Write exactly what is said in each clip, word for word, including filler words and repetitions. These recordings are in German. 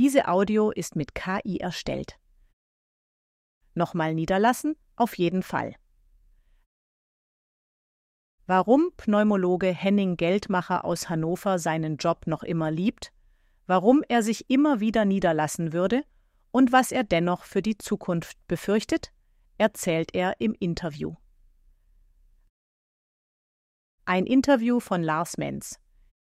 Diese Audio ist mit K I erstellt. Nochmal niederlassen? Auf jeden Fall. Warum Pneumologe Henning Geldmacher aus Hannover seinen Job noch immer liebt, warum er sich immer wieder niederlassen würde und was er dennoch für die Zukunft befürchtet, erzählt er im Interview. Ein Interview von Lars Menz.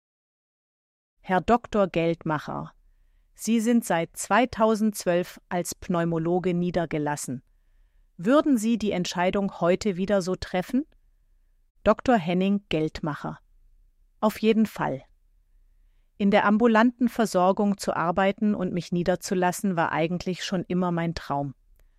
Herr Doktor Geldmacher, Sie sind seit zweitausendzwölf als Pneumologe niedergelassen. Würden Sie die Entscheidung heute wieder so treffen? Doktor Henning Geldmacher. Auf jeden Fall. In der ambulanten Versorgung zu arbeiten und mich niederzulassen, war eigentlich schon immer mein Traum.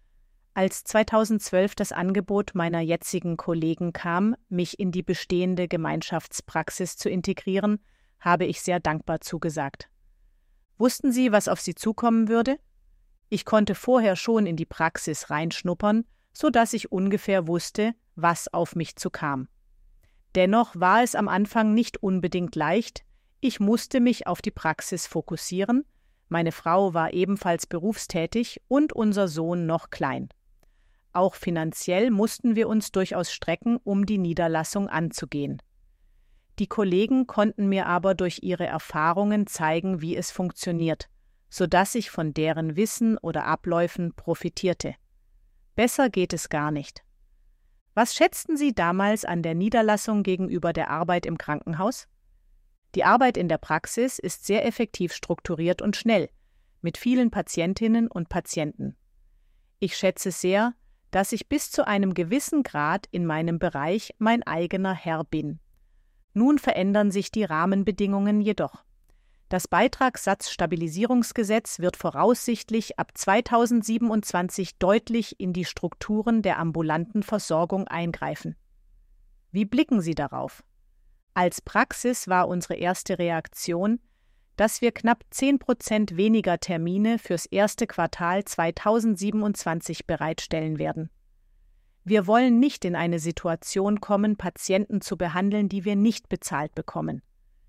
Als zweitausendzwölf das Angebot meiner jetzigen Kollegen kam, mich in die bestehende Gemeinschaftspraxis zu integrieren, habe ich sehr dankbar zugesagt. Wussten Sie, was auf Sie zukommen würde? Ich konnte vorher schon in die Praxis reinschnuppern, so dass ich ungefähr wusste, was auf mich zukam. Dennoch war es am Anfang nicht unbedingt leicht, ich musste mich auf die Praxis fokussieren, meine Frau war ebenfalls berufstätig und unser Sohn noch klein. Auch finanziell mussten wir uns durchaus strecken, um die Niederlassung anzugehen. Die Kollegen konnten mir aber durch ihre Erfahrungen zeigen, wie es funktioniert, sodass ich von deren Wissen oder Abläufen profitierte. Besser geht es gar nicht. Was schätzten Sie damals an der Niederlassung gegenüber der Arbeit im Krankenhaus? Die Arbeit in der Praxis ist sehr effektiv strukturiert und schnell, mit vielen Patientinnen und Patienten. Ich schätze sehr, dass ich bis zu einem gewissen Grad in meinem Bereich mein eigener Herr bin. Nun verändern sich die Rahmenbedingungen jedoch. Das Beitragssatzstabilisierungsgesetz wird voraussichtlich ab zweitausendsiebenundzwanzig deutlich in die Strukturen der ambulanten Versorgung eingreifen. Wie blicken Sie darauf? Als Praxis war unsere erste Reaktion, dass wir knapp zehn Prozent weniger Termine fürs erste Quartal zweitausendsiebenundzwanzig bereitstellen werden. Wir wollen nicht in eine Situation kommen, Patienten zu behandeln, die wir nicht bezahlt bekommen.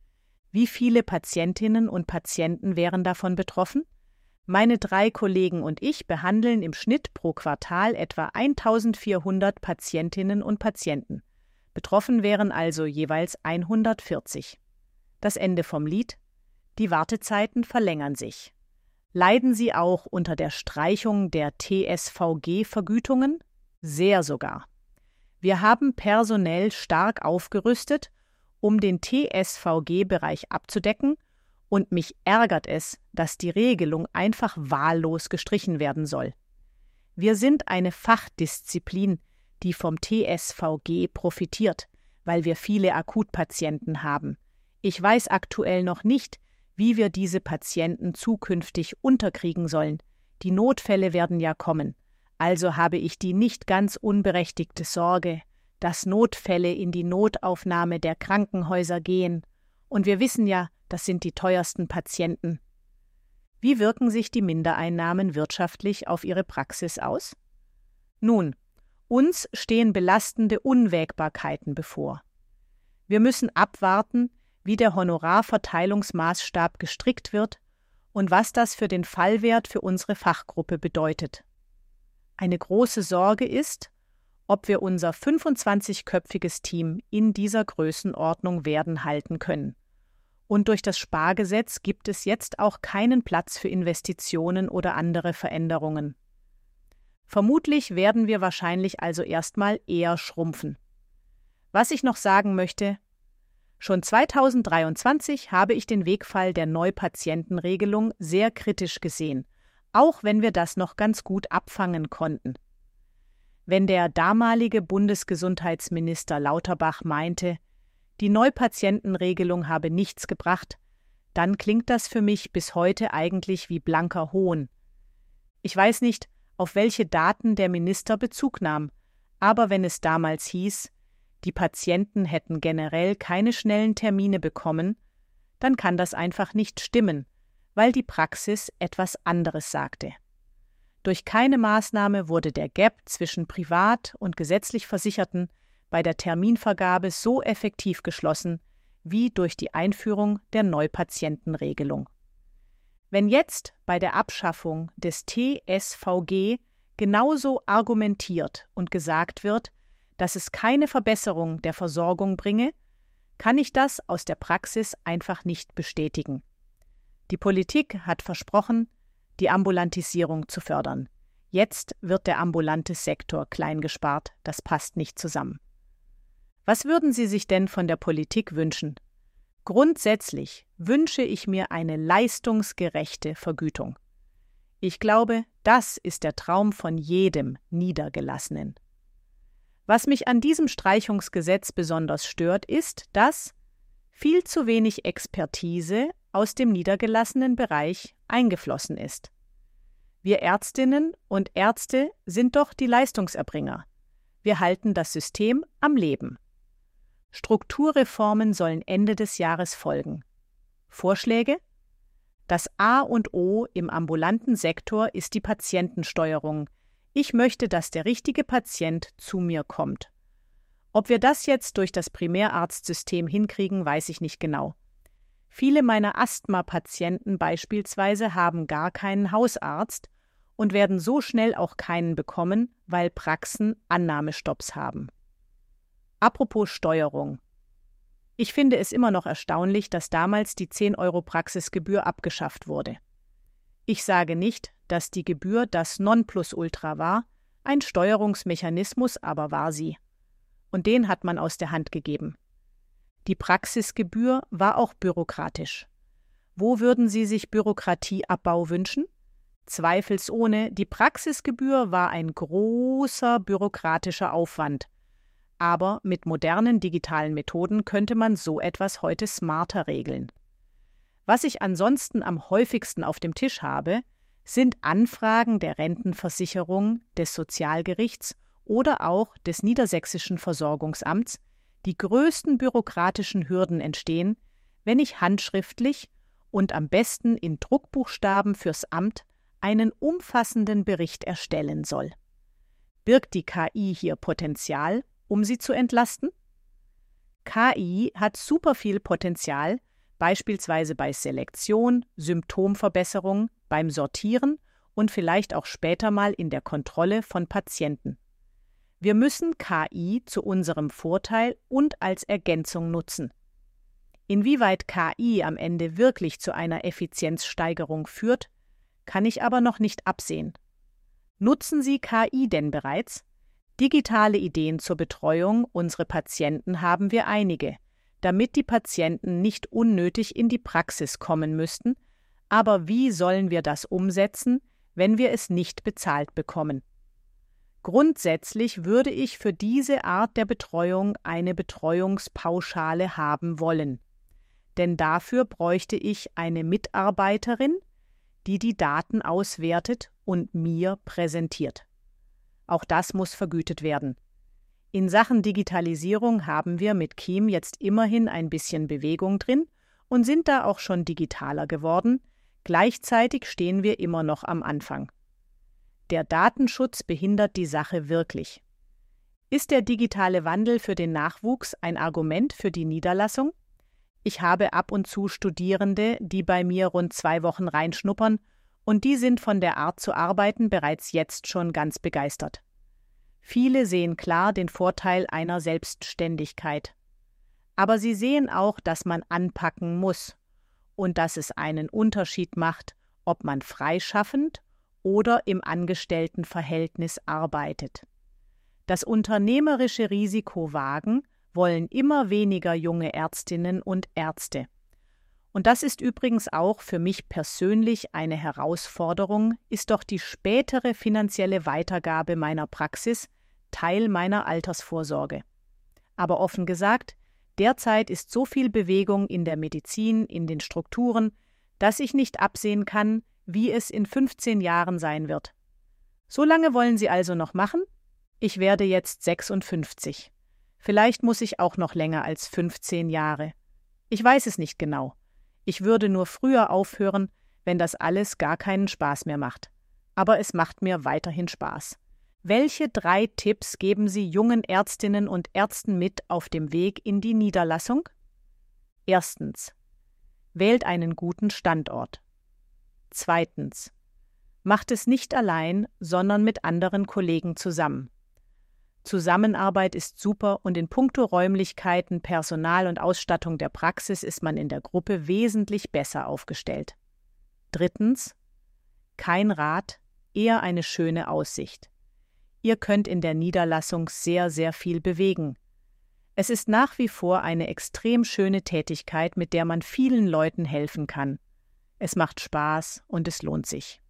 Wie viele Patientinnen und Patienten wären davon betroffen? Meine drei Kollegen und ich behandeln im Schnitt pro Quartal etwa eintausendvierhundert Patientinnen und Patienten. Betroffen wären also jeweils hundertvierzig. Das Ende vom Lied: Die Wartezeiten verlängern sich. Leiden Sie auch unter der Streichung der T S V G-Vergütungen? Sehr sogar. Wir haben personell stark aufgerüstet, um den T S V G-Bereich abzudecken, und mich ärgert es, dass die Regelung einfach wahllos gestrichen werden soll. Wir sind eine Fachdisziplin, die vom T S V G profitiert, weil wir viele Akutpatienten haben. Ich weiß aktuell noch nicht, wie wir diese Patienten zukünftig unterkriegen sollen. Die Notfälle werden ja kommen. Also habe ich die nicht ganz unberechtigte Sorge, dass Notfälle in die Notaufnahme der Krankenhäuser gehen. Und wir wissen ja, das sind die teuersten Patienten. Wie wirken sich die Mindereinnahmen wirtschaftlich auf Ihre Praxis aus? Nun, uns stehen belastende Unwägbarkeiten bevor. Wir müssen abwarten, wie der Honorarverteilungsmaßstab gestrickt wird und was das für den Fallwert für unsere Fachgruppe bedeutet. Eine große Sorge ist, ob wir unser fünfundzwanzigköpfiges Team in dieser Größenordnung werden halten können. Und durch das Spargesetz gibt es jetzt auch keinen Platz für Investitionen oder andere Veränderungen. Vermutlich werden wir wahrscheinlich also erstmal eher schrumpfen. Was ich noch sagen möchte: Schon zweitausenddreiundzwanzig habe ich den Wegfall der Neupatientenregelung sehr kritisch gesehen, auch wenn wir das noch ganz gut abfangen konnten. Wenn der damalige Bundesgesundheitsminister Lauterbach meinte, die Neupatientenregelung habe nichts gebracht, dann klingt das für mich bis heute eigentlich wie blanker Hohn. Ich weiß nicht, auf welche Daten der Minister Bezug nahm, aber wenn es damals hieß, die Patienten hätten generell keine schnellen Termine bekommen, dann kann das einfach nicht stimmen, weil die Praxis etwas anderes sagte. Durch keine Maßnahme wurde der Gap zwischen privat und gesetzlich Versicherten bei der Terminvergabe so effektiv geschlossen wie durch die Einführung der Neupatientenregelung. Wenn jetzt bei der Abschaffung des T S V G genauso argumentiert und gesagt wird, dass es keine Verbesserung der Versorgung bringe, kann ich das aus der Praxis einfach nicht bestätigen. Die Politik hat versprochen, die Ambulantisierung zu fördern. Jetzt wird der ambulante Sektor klein gespart, das passt nicht zusammen. Was würden Sie sich denn von der Politik wünschen? Grundsätzlich wünsche ich mir eine leistungsgerechte Vergütung. Ich glaube, das ist der Traum von jedem Niedergelassenen. Was mich an diesem Streichungsgesetz besonders stört, ist, dass viel zu wenig Expertise aus dem niedergelassenen Bereich eingeflossen ist. Wir Ärztinnen und Ärzte sind doch die Leistungserbringer. Wir halten das System am Leben. Strukturreformen sollen Ende des Jahres folgen. Vorschläge? Das A und O im ambulanten Sektor ist die Patientensteuerung. Ich möchte, dass der richtige Patient zu mir kommt. Ob wir das jetzt durch das Primärarztsystem hinkriegen, weiß ich nicht genau. Viele meiner Asthma-Patienten beispielsweise haben gar keinen Hausarzt und werden so schnell auch keinen bekommen, weil Praxen Annahmestopps haben. Apropos Steuerung. Ich finde es immer noch erstaunlich, dass damals die zehn Euro Praxisgebühr abgeschafft wurde. Ich sage nicht, dass die Gebühr das Nonplusultra war, ein Steuerungsmechanismus aber war sie. Und den hat man aus der Hand gegeben. Die Praxisgebühr war auch bürokratisch. Wo würden Sie sich Bürokratieabbau wünschen? Zweifelsohne, die Praxisgebühr war ein großer bürokratischer Aufwand. Aber mit modernen digitalen Methoden könnte man so etwas heute smarter regeln. Was ich ansonsten am häufigsten auf dem Tisch habe, sind Anfragen der Rentenversicherung, des Sozialgerichts oder auch des Niedersächsischen Versorgungsamts. Die größten bürokratischen Hürden entstehen, wenn ich handschriftlich und am besten in Druckbuchstaben fürs Amt einen umfassenden Bericht erstellen soll. Birgt die K I hier Potenzial, um sie zu entlasten? K I hat super viel Potenzial, beispielsweise bei Selektion, Symptomverbesserung, beim Sortieren und vielleicht auch später mal in der Kontrolle von Patienten. Wir müssen K I zu unserem Vorteil und als Ergänzung nutzen. Inwieweit K I am Ende wirklich zu einer Effizienzsteigerung führt, kann ich aber noch nicht absehen. Nutzen Sie K I denn bereits? Digitale Ideen zur Betreuung unserer Patienten haben wir einige, damit die Patienten nicht unnötig in die Praxis kommen müssten. Aber wie sollen wir das umsetzen, wenn wir es nicht bezahlt bekommen? Grundsätzlich würde ich für diese Art der Betreuung eine Betreuungspauschale haben wollen. Denn dafür bräuchte ich eine Mitarbeiterin, die die Daten auswertet und mir präsentiert. Auch das muss vergütet werden. In Sachen Digitalisierung haben wir mit K I M jetzt immerhin ein bisschen Bewegung drin und sind da auch schon digitaler geworden. Gleichzeitig stehen wir immer noch am Anfang. Der Datenschutz behindert die Sache wirklich. Ist der digitale Wandel für den Nachwuchs ein Argument für die Niederlassung? Ich habe ab und zu Studierende, die bei mir rund zwei Wochen reinschnuppern, und die sind von der Art zu arbeiten bereits jetzt schon ganz begeistert. Viele sehen klar den Vorteil einer Selbstständigkeit. Aber sie sehen auch, dass man anpacken muss und dass es einen Unterschied macht, ob man freischaffend oder im Angestelltenverhältnis arbeitet. Das unternehmerische Risiko wagen wollen immer weniger junge Ärztinnen und Ärzte. Und das ist übrigens auch für mich persönlich eine Herausforderung, ist doch die spätere finanzielle Weitergabe meiner Praxis Teil meiner Altersvorsorge. Aber offen gesagt, derzeit ist so viel Bewegung in der Medizin, in den Strukturen, dass ich nicht absehen kann, wie es in fünfzehn Jahren sein wird. So lange wollen Sie also noch machen? Ich werde jetzt sechsundfünfzig. Vielleicht muss ich auch noch länger als fünfzehn Jahre. Ich weiß es nicht genau. Ich würde nur früher aufhören, wenn das alles gar keinen Spaß mehr macht. Aber es macht mir weiterhin Spaß. Welche drei Tipps geben Sie jungen Ärztinnen und Ärzten mit auf dem Weg in die Niederlassung? Erstens. Wählt einen guten Standort. Zweitens. Macht es nicht allein, sondern mit anderen Kollegen zusammen. Zusammenarbeit ist super und in puncto Räumlichkeiten, Personal und Ausstattung der Praxis ist man in der Gruppe wesentlich besser aufgestellt. Drittens. Kein Rat, eher eine schöne Aussicht. Ihr könnt in der Niederlassung sehr, sehr viel bewegen. Es ist nach wie vor eine extrem schöne Tätigkeit, mit der man vielen Leuten helfen kann. Es macht Spaß und es lohnt sich.